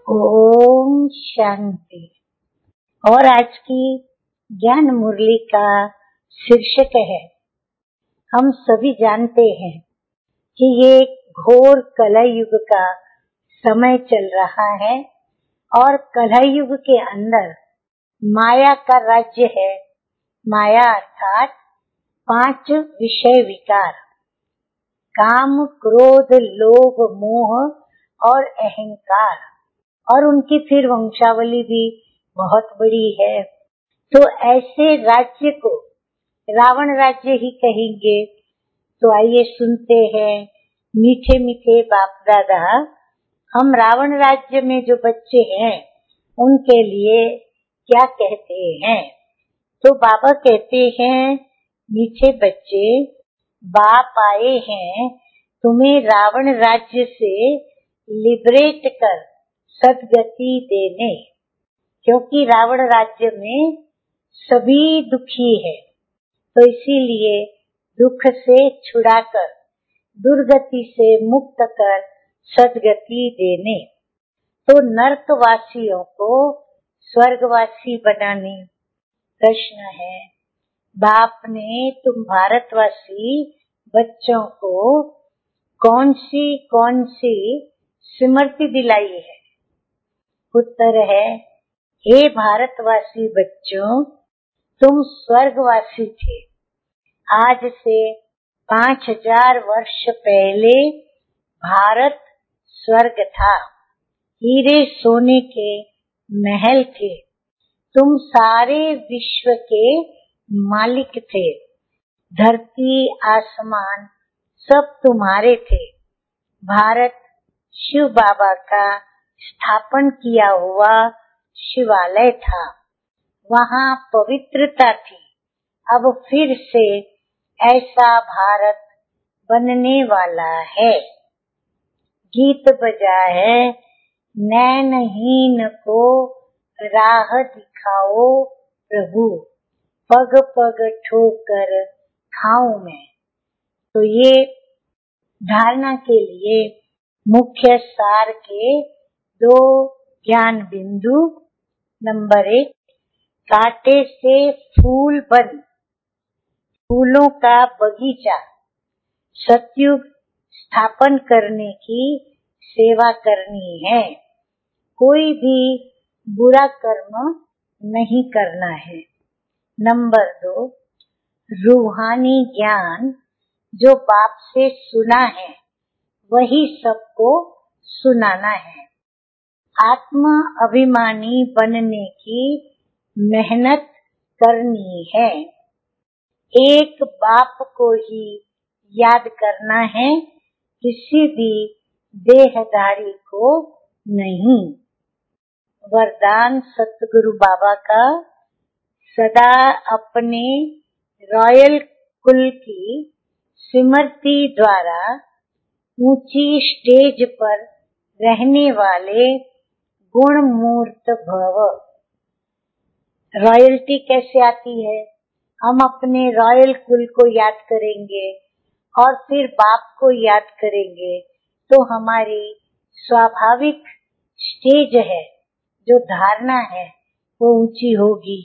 ओम शांति। और आज की ज्ञान मुरली का शीर्षक है, हम सभी जानते हैं कि ये घोर कलयुग का समय चल रहा है और कलयुग के अंदर माया का राज्य है। माया अर्थात 5 विषय विकार, काम, क्रोध, लोभ, मोह और अहंकार, और उनकी फिर वंशावली भी बहुत बड़ी है। तो ऐसे राज्य को रावण राज्य ही कहेंगे। तो आइए सुनते हैं मीठे मीठे बाप दादा, हम रावण राज्य में जो बच्चे हैं उनके लिए क्या कहते हैं। तो बाबा कहते हैं, मीठे बच्चे, बाप आए हैं तुम्हें रावण राज्य से लिबरेट कर सदगति देने, क्योंकि रावण राज्य में सभी दुखी है। तो इसीलिए दुख से छुड़ाकर दुर्गति से मुक्त कर सदगति देने, तो नरकवासियों को स्वर्गवासी बनाने। प्रश्न है, बाप ने तुम भारतवासी बच्चों को कौन सी स्मृति दिलाई है? उत्तर है, हे भारतवासी बच्चों, तुम स्वर्गवासी थे। आज से 5000 वर्ष पहले भारत स्वर्ग था। हीरे सोने के महल थे। तुम सारे विश्व के मालिक थे। धरती आसमान सब तुम्हारे थे। भारत शिव बाबा का स्थापन किया हुआ शिवालय था। वहाँ पवित्रता थी। अब फिर से ऐसा भारत बनने वाला है। गीत बजा है, नैनहीन को राह दिखाओ प्रभु, पग पग ठोकर खाऊं मैं। तो ये धारणा के लिए मुख्य सार के 2 ज्ञान बिंदु। नंबर 1, कांटे से फूल बन, फूलों का बगीचा, सतयुग स्थापन करने की सेवा करनी है। कोई भी बुरा कर्म नहीं करना है। नंबर 2, रूहानी ज्ञान जो बाप से सुना है वही सबको सुनाना है। आत्मा अभिमानी बनने की मेहनत करनी है। एक बाप को ही याद करना है, किसी भी देहधारी को नहीं। वरदान सतगुरु बाबा का, सदा अपने रॉयल कुल की स्मृति द्वारा ऊंची स्टेज पर रहने वाले गुण मूर्त भव। रॉयल्टी कैसे आती है? हम अपने रॉयल कुल को याद करेंगे और फिर बाप को याद करेंगे, तो हमारी स्वाभाविक स्टेज है, जो धारणा है वो ऊंची होगी।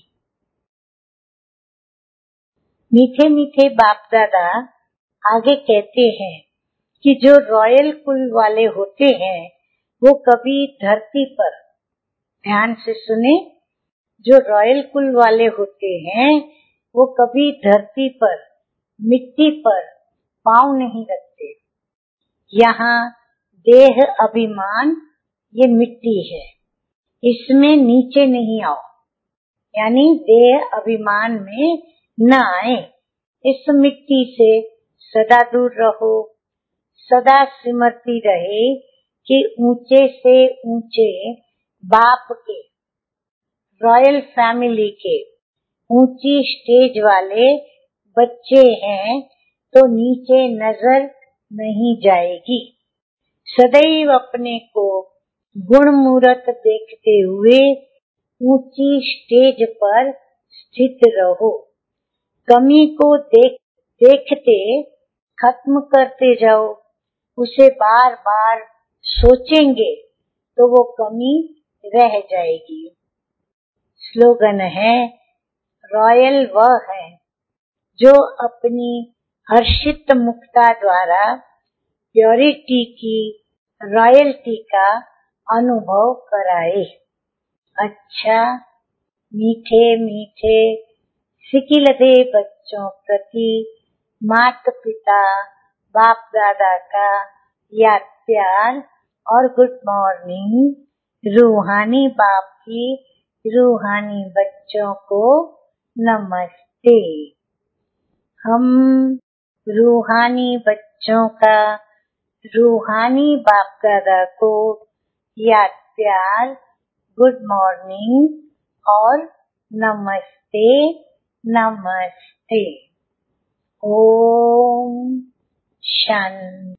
मीठे मीठे बाप दादा आगे कहते हैं कि जो रॉयल कुल वाले होते हैं वो कभी धरती पर, ध्यान से सुने, जो रॉयल कुल वाले होते हैं वो कभी धरती पर, मिट्टी पर पांव नहीं रखते। यहाँ देह अभिमान ये मिट्टी है, इसमें नीचे नहीं आओ, यानी देह अभिमान में न आए। इस मिट्टी से सदा दूर रहो। सदा स्मृति रहे कि ऊंचे से ऊंचे बाप के, रॉयल फैमिली के ऊंची स्टेज वाले बच्चे हैं, तो नीचे नजर नहीं जाएगी। सदैव अपने को गुण मूरत देखते हुए ऊंची स्टेज पर स्थित रहो। कमी को देखते खत्म करते जाओ। उसे बार बार सोचेंगे तो वो कमी रह जाएगी। स्लोगन है, रॉयल वह है जो अपनी हर्षित मुक्ता द्वारा प्योरिटी की रॉयल्टी का अनुभव कराए। अच्छा, मीठे मीठे सिकिलधे बच्चों प्रति माता पिता बाप दादा का याद प्यार और गुड मॉर्निंग। रूहानी बाप की रूहानी बच्चों को नमस्ते। हम रूहानी बच्चों का रूहानी बाप दादा को याद प्यार, गुड मॉर्निंग और नमस्ते नमस्ते। ओम शांति।